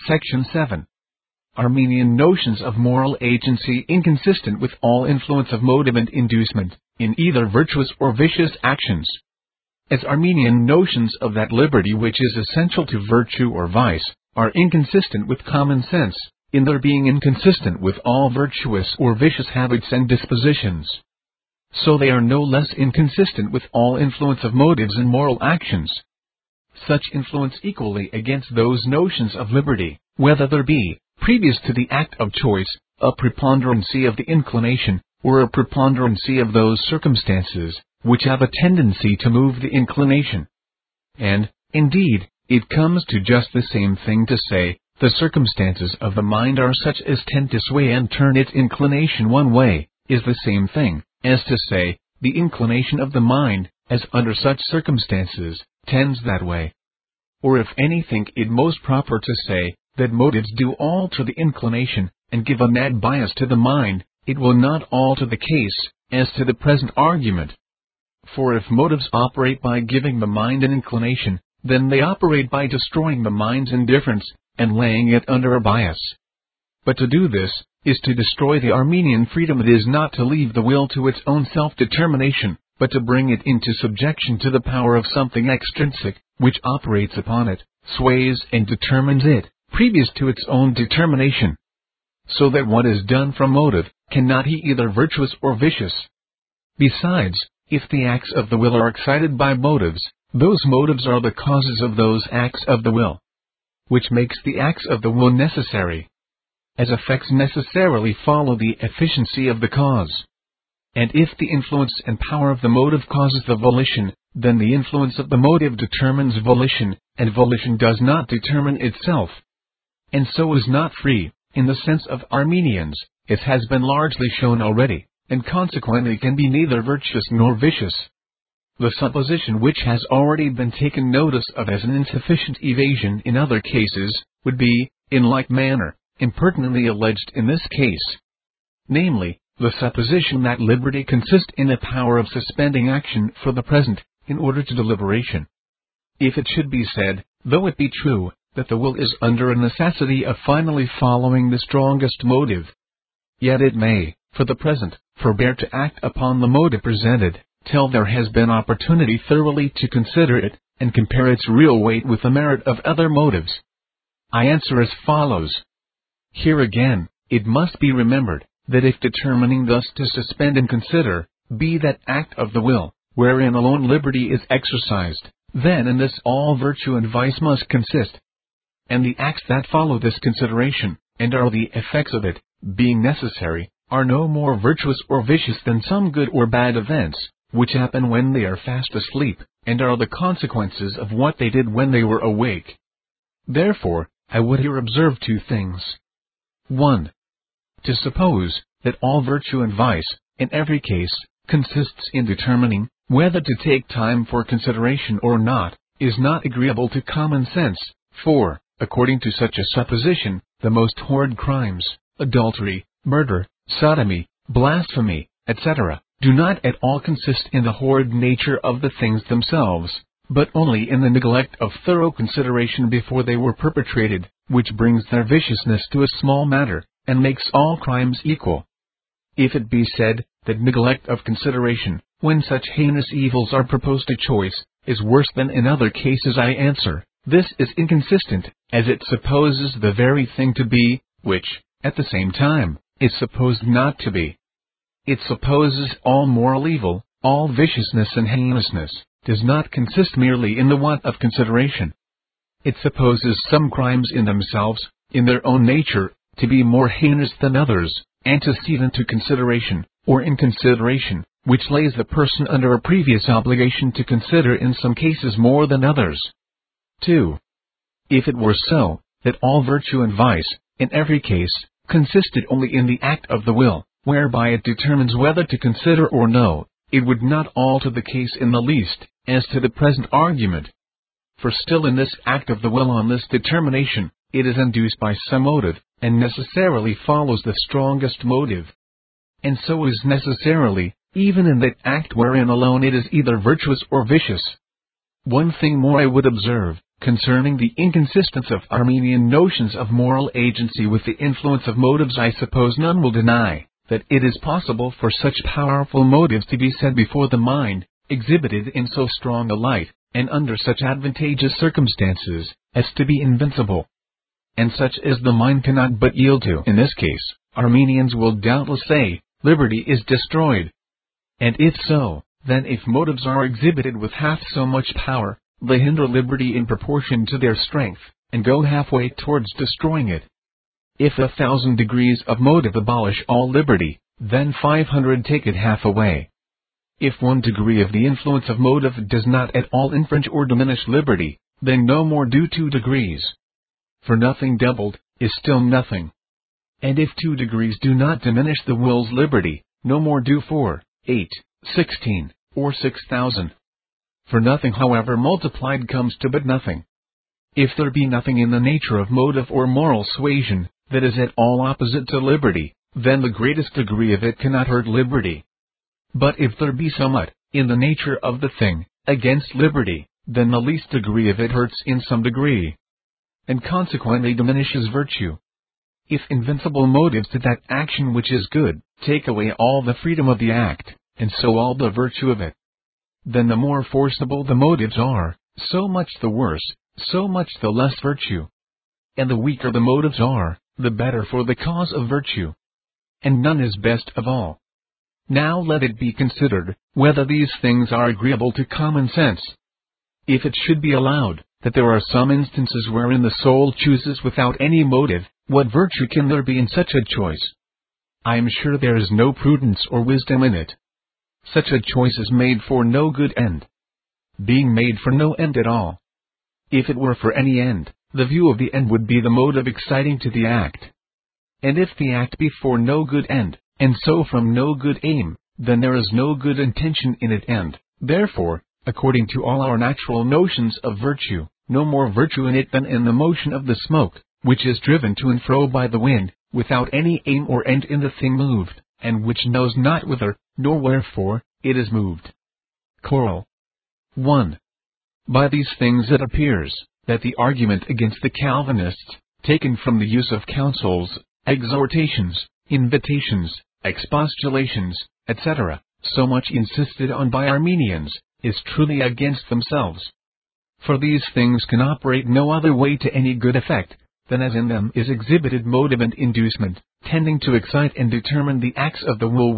Section 7. Armenian notions of moral agency inconsistent with all influence of motive and inducement, in either virtuous or vicious actions. As Armenian notions of that liberty which is essential to virtue or vice, are inconsistent with common sense, in their being inconsistent with all virtuous or vicious habits and dispositions, so they are no less inconsistent with all influence of motives and moral actions. Such influence equally against those notions of liberty, whether there be, previous to the act of choice, a preponderancy of the inclination, or a preponderancy of those circumstances, which have a tendency to move the inclination. And, indeed, it comes to just the same thing to say, the circumstances of the mind are such as tend to sway and turn its inclination one way, is the same thing, as to say, the inclination of the mind, as under such circumstances, tends that way. Or if any think it most proper to say, that motives do alter the inclination, and give a mad bias to the mind, it will not alter the case, as to the present argument. For if motives operate by giving the mind an inclination, then they operate by destroying the mind's indifference, and laying it under a bias. But to do this, is to destroy the Armenian freedom. It is not to leave the will to its own self-determination, but to bring it into subjection to the power of something extrinsic, which operates upon it, sways and determines it, previous to its own determination. So that what is done from motive, cannot be either virtuous or vicious. Besides, if the acts of the will are excited by motives, those motives are the causes of those acts of the will, which makes the acts of the will necessary. As effects necessarily follow the efficiency of the cause. And if the influence and power of the motive causes the volition, then the influence of the motive determines volition, and volition does not determine itself. And so is not free, in the sense of Armenians, as has been largely shown already, and consequently can be neither virtuous nor vicious. The supposition which has already been taken notice of as an insufficient evasion in other cases, would be, in like manner, impertinently alleged in this case. Namely, the supposition that liberty consists in the power of suspending action for the present, in order to deliberation. If it should be said, though it be true, that the will is under a necessity of finally following the strongest motive, yet it may, for the present, forbear to act upon the motive presented, till there has been opportunity thoroughly to consider it, and compare its real weight with the merit of other motives. I answer as follows. Here again, it must be remembered, that if determining thus to suspend and consider, be that act of the will, wherein alone liberty is exercised, then in this all virtue and vice must consist. And the acts that follow this consideration, and are the effects of it, being necessary, are no more virtuous or vicious than some good or bad events, which happen when they are fast asleep, and are the consequences of what they did when they were awake. Therefore, I would here observe two things. 1. To suppose, that all virtue and vice, in every case, consists in determining, whether to take time for consideration or not, is not agreeable to common sense, for, according to such a supposition, the most horrid crimes, adultery, murder, sodomy, blasphemy, etc., do not at all consist in the horrid nature of the things themselves, but only in the neglect of thorough consideration before they were perpetrated, which brings their viciousness to a small matter, and makes all crimes equal. If it be said, that neglect of consideration, when such heinous evils are proposed to choice, is worse than in other cases, I answer, this is inconsistent, as it supposes the very thing to be, which, at the same time, is supposed not to be. It supposes all moral evil, all viciousness and heinousness, does not consist merely in the want of consideration. It supposes some crimes in themselves, in their own nature, to be more heinous than others, antecedent to consideration, or in consideration, which lays the person under a previous obligation to consider in some cases more than others. 2. If it were so, that all virtue and vice, in every case, consisted only in the act of the will, whereby it determines whether to consider or no, it would not alter the case in the least, as to the present argument. For still in this act of the will on this determination, it is induced by some motive, and necessarily follows the strongest motive. And so is necessarily, even in that act wherein alone it is either virtuous or vicious. One thing more I would observe, Concerning the inconsistence of Armenian notions of moral agency with the influence of motives, I suppose none will deny that it is possible for such powerful motives to be set before the mind, exhibited in so strong a light, and under such advantageous circumstances, as to be invincible. And such as the mind cannot but yield to. In this case, Armenians will doubtless say, liberty is destroyed. And if so, then if motives are exhibited with half so much power, they hinder liberty in proportion to their strength, and go halfway towards destroying it. If 1,000 degrees of motive abolish all liberty, then 500 take it half away. If 1 degree of the influence of motive does not at all infringe or diminish liberty, then no more do 2 degrees. For nothing doubled is still nothing. And if 2 degrees do not diminish the will's liberty, no more do 4, 8, 16, or 6,000. For nothing however multiplied comes to but nothing. If there be nothing in the nature of motive or moral suasion that is at all opposite to liberty, then the greatest degree of it cannot hurt liberty. But if there be somewhat, in the nature of the thing, against liberty, then the least degree of it hurts in some degree, and consequently diminishes virtue. If invincible motives to that action which is good, take away all the freedom of the act, and so all the virtue of it, then the more forcible the motives are, so much the worse, so much the less virtue. And the weaker the motives are, the better for the cause of virtue. And none is best of all. Now let it be considered, whether these things are agreeable to common sense. If it should be allowed that there are some instances wherein the soul chooses without any motive, what virtue can there be in such a choice? I am sure there is no prudence or wisdom in it. Such a choice is made for no good end, being made for no end at all. If it were for any end, the view of the end would be the motive exciting to the act. And if the act be for no good end, and so from no good aim, then there is no good intention in it, and, therefore, according to all our natural notions of virtue, no more virtue in it than in the motion of the smoke, which is driven to and fro by the wind, without any aim or end in the thing moved, and which knows not whither, nor wherefore, it is moved. Choral. 1. By these things it appears, that the argument against the Calvinists, taken from the use of counsels, exhortations, invitations, expostulations, etc., so much insisted on by Armenians, is truly against themselves. For these things can operate no other way to any good effect, than as in them is exhibited motive and inducement, tending to excite and determine the acts of the will.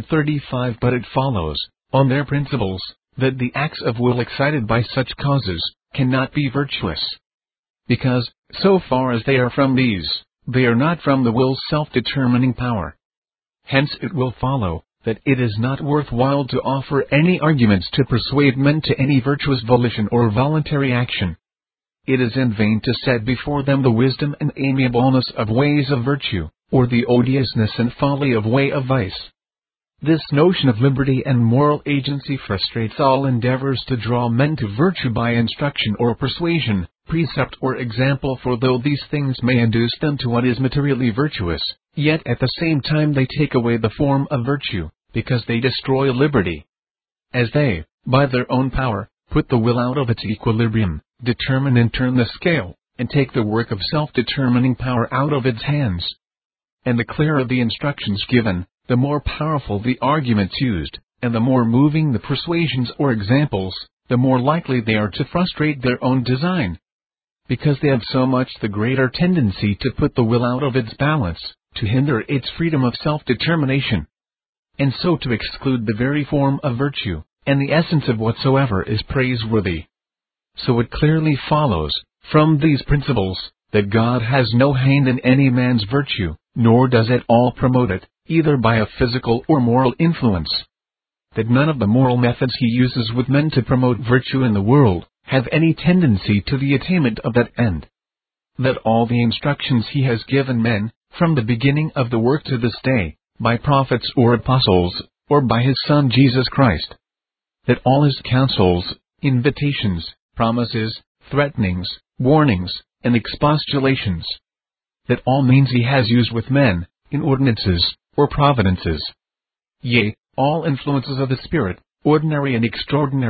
135. But it follows, on their principles, that the acts of will excited by such causes, cannot be virtuous. Because, so far as they are from these, they are not from the will's self-determining power. Hence it will follow, that it is not worthwhile to offer any arguments to persuade men to any virtuous volition or voluntary action. It is in vain to set before them the wisdom and amiableness of ways of virtue, or the odiousness and folly of way of vice. This notion of liberty and moral agency frustrates all endeavors to draw men to virtue by instruction or persuasion, precept or example. For though these things may induce them to what is materially virtuous, yet at the same time they take away the form of virtue, because they destroy liberty. As they, by their own power, put the will out of its equilibrium, determine and turn the scale, and take the work of self-determining power out of its hands. And the clearer the instructions given, the more powerful the arguments used, and the more moving the persuasions or examples, the more likely they are to frustrate their own design. Because they have so much the greater tendency to put the will out of its balance, to hinder its freedom of self-determination, and so to exclude the very form of virtue, and the essence of whatsoever is praiseworthy. So it clearly follows, from these principles, that God has no hand in any man's virtue, nor does at all promote it, either by a physical or moral influence. That none of the moral methods he uses with men to promote virtue in the world, have any tendency to the attainment of that end. That all the instructions he has given men, from the beginning of the work to this day, by prophets or apostles, or by his Son Jesus Christ. That all his counsels, invitations, promises, threatenings, warnings, and expostulations, that all means he has used with men, in ordinances, or providences, yea, all influences of the Spirit, ordinary and extraordinary,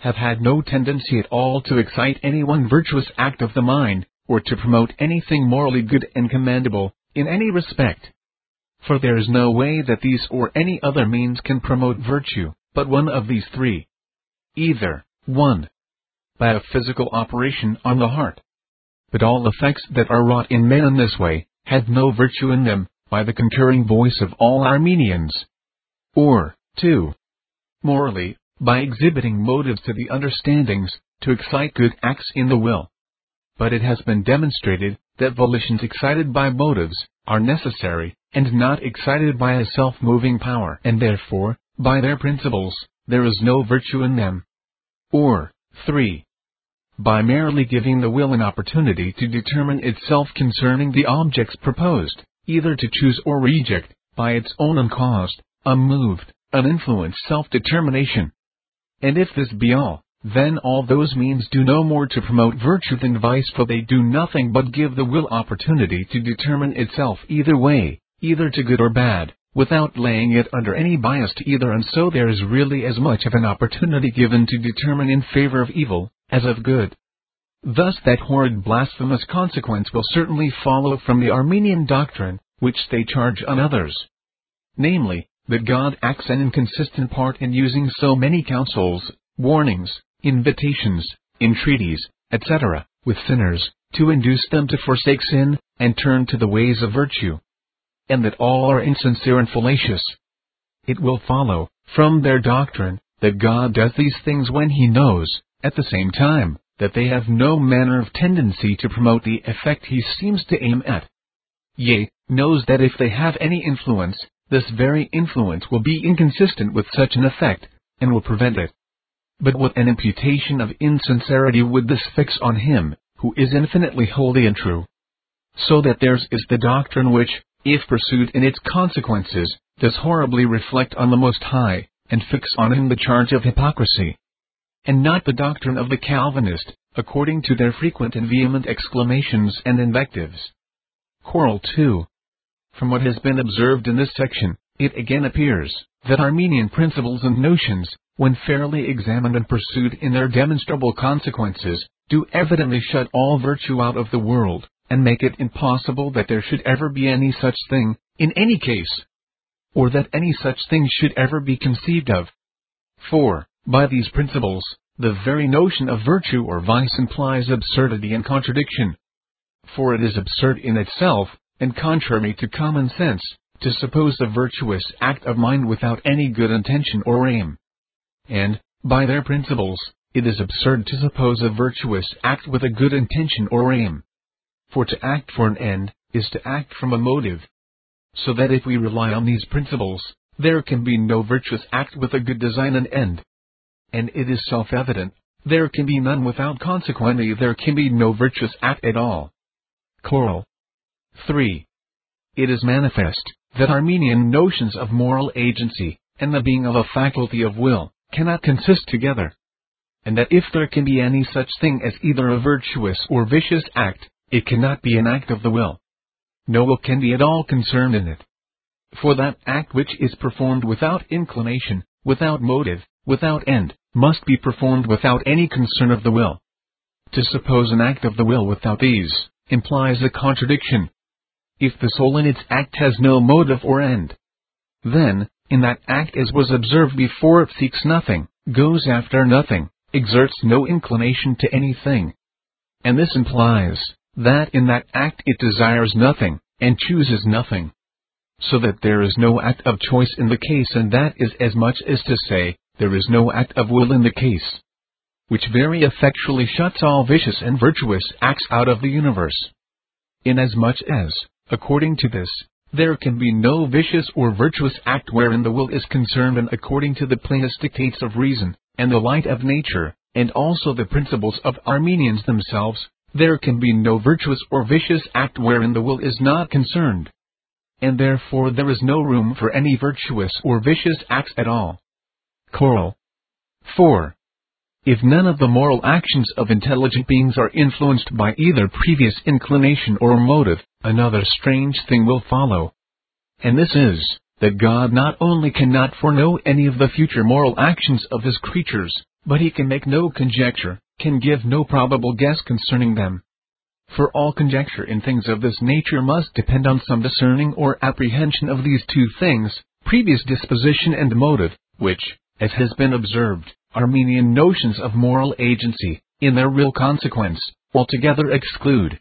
have had no tendency at all to excite any one virtuous act of the mind, or to promote anything morally good and commendable, in any respect. For there is no way that these or any other means can promote virtue, but one of these three. Either, 1. By a physical operation on the heart. But all effects that are wrought in men in this way, have no virtue in them, by the concurring voice of all Armenians. Or, 2. Morally, by exhibiting motives to the understandings, to excite good acts in the will. But it has been demonstrated, that volitions excited by motives, are necessary, and not excited by a self-moving power, and therefore, by their principles, there is no virtue in them. Or, 3. By merely giving the will an opportunity to determine itself concerning the objects proposed, either to choose or reject, by its own uncaused, unmoved, uninfluenced self-determination. And if this be all, then all those means do no more to promote virtue than vice, for they do nothing but give the will opportunity to determine itself either way, either to good or bad, without laying it under any bias to either, and so there is really as much of an opportunity given to determine in favor of evil, as of good. Thus that horrid blasphemous consequence will certainly follow from the Armenian doctrine, which they charge on others. Namely, that God acts an inconsistent part in using so many counsels, warnings, invitations, entreaties, etc., with sinners, to induce them to forsake sin, and turn to the ways of virtue. And that all are insincere and fallacious. It will follow, from their doctrine, that God does these things when He knows, at the same time, that they have no manner of tendency to promote the effect He seems to aim at. Yea, knows that if they have any influence, this very influence will be inconsistent with such an effect, and will prevent it. But what an imputation of insincerity would this fix on Him, who is infinitely holy and true? So that theirs is the doctrine which, if pursued in its consequences, does horribly reflect on the Most High, and fix on Him the charge of hypocrisy. And not the doctrine of the Calvinist, according to their frequent and vehement exclamations and invectives. Quarrel 2. From what has been observed in this section, it again appears, that Armenian principles and notions, when fairly examined and pursued in their demonstrable consequences, do evidently shut all virtue out of the world, and make it impossible that there should ever be any such thing, in any case, or that any such thing should ever be conceived of. For, by these principles, the very notion of virtue or vice implies absurdity and contradiction. For it is absurd in itself, and contrary to common sense, to suppose a virtuous act of mind without any good intention or aim. And, by their principles, it is absurd to suppose a virtuous act with a good intention or aim. For to act for an end, is to act from a motive. So that if we rely on these principles, there can be no virtuous act with a good design and end. And it is self-evident, there can be none without, consequently there can be no virtuous act at all. Quarrel 3. It is manifest, that Armenian notions of moral agency, and the being of a faculty of will, cannot consist together. And that if there can be any such thing as either a virtuous or vicious act, it cannot be an act of the will. No will can be at all concerned in it. For that act which is performed without inclination, without motive, without end, must be performed without any concern of the will. To suppose an act of the will without these, implies a contradiction. If the soul in its act has no motive or end, then, in that act as was observed before, it seeks nothing, goes after nothing, exerts no inclination to anything. And this implies, that in that act it desires nothing, and chooses nothing. So that there is no act of choice in the case, and that is as much as to say, there is no act of will in the case. Which very effectually shuts all vicious and virtuous acts out of the universe. Inasmuch as, according to this, there can be no vicious or virtuous act wherein the will is concerned, and according to the plainest dictates of reason, and the light of nature, and also the principles of Armenians themselves, there can be no virtuous or vicious act wherein the will is not concerned. And therefore there is no room for any virtuous or vicious acts at all. Quarrel 4. If none of the moral actions of intelligent beings are influenced by either previous inclination or motive, another strange thing will follow. And this is, that God not only cannot foreknow any of the future moral actions of His creatures, but he can make no conjecture, can give no probable guess concerning them. For all conjecture in things of this nature must depend on some discerning or apprehension of these two things, previous disposition and motive, which, as has been observed, Armenian notions of moral agency, in their real consequence, altogether exclude.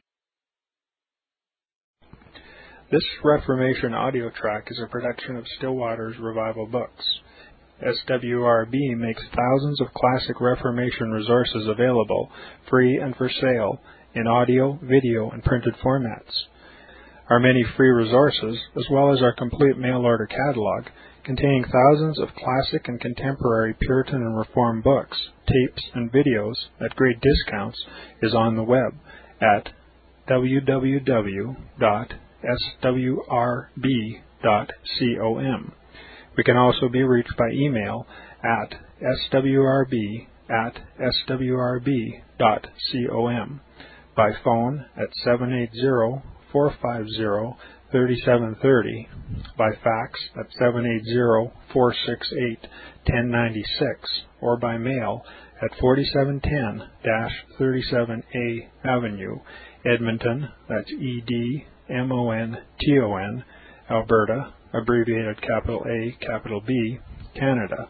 This Reformation audio track is a production of Stillwater's Revival Books. SWRB makes thousands of classic Reformation resources available, free and for sale, in audio, video, and printed formats. Our many free resources, as well as our complete mail-order catalog, containing thousands of classic and contemporary Puritan and Reformed books, tapes, and videos at great discounts, is on the web at www.swrb.com. We can also be reached by email at swrb@swrb.com, by phone at 780-450-3730, by fax at 780-468-1096, or by mail at 4710-37A Avenue, Edmonton, that's Edmonton, Alberta, abbreviated capital A, capital B, Canada,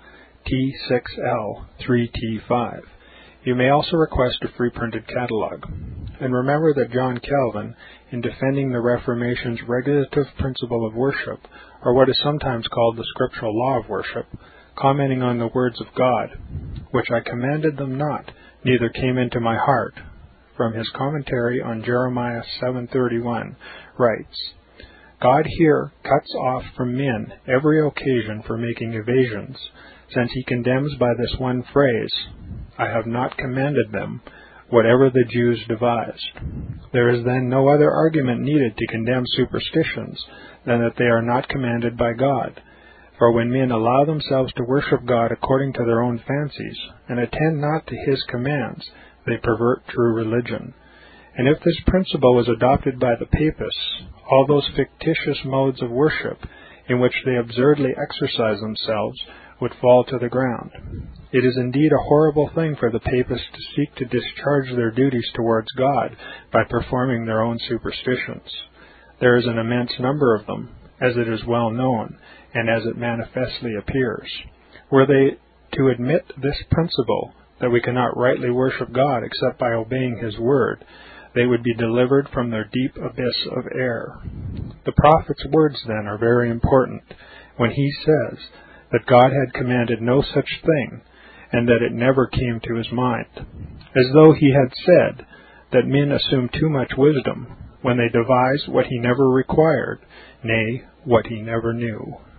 T6L3T5. You may also request a free printed catalog. And remember that John Calvin, in defending the Reformation's regulative principle of worship, or what is sometimes called the scriptural law of worship, commenting on the words of God, which I commanded them not, neither came into my heart, from his commentary on Jeremiah 7:31, writes, God here cuts off from men every occasion for making evasions, since he condemns by this one phrase, I have not commanded them, whatever the Jews devised. There is then no other argument needed to condemn superstitions than that they are not commanded by God. For when men allow themselves to worship God according to their own fancies, and attend not to his commands, they pervert true religion. And if this principle was adopted by the papists, all those fictitious modes of worship in which they absurdly exercise themselves would fall to the ground. It is indeed a horrible thing for the papists to seek to discharge their duties towards God by performing their own superstitions. There is an immense number of them, as it is well known, and as it manifestly appears. Were they to admit this principle, that we cannot rightly worship God except by obeying his word, they would be delivered from their deep abyss of error. The prophet's words, then, are very important, when he says that God had commanded no such thing, and that it never came to his mind, as though he had said that men assume too much wisdom when they devise what he never required, nay, what he never knew.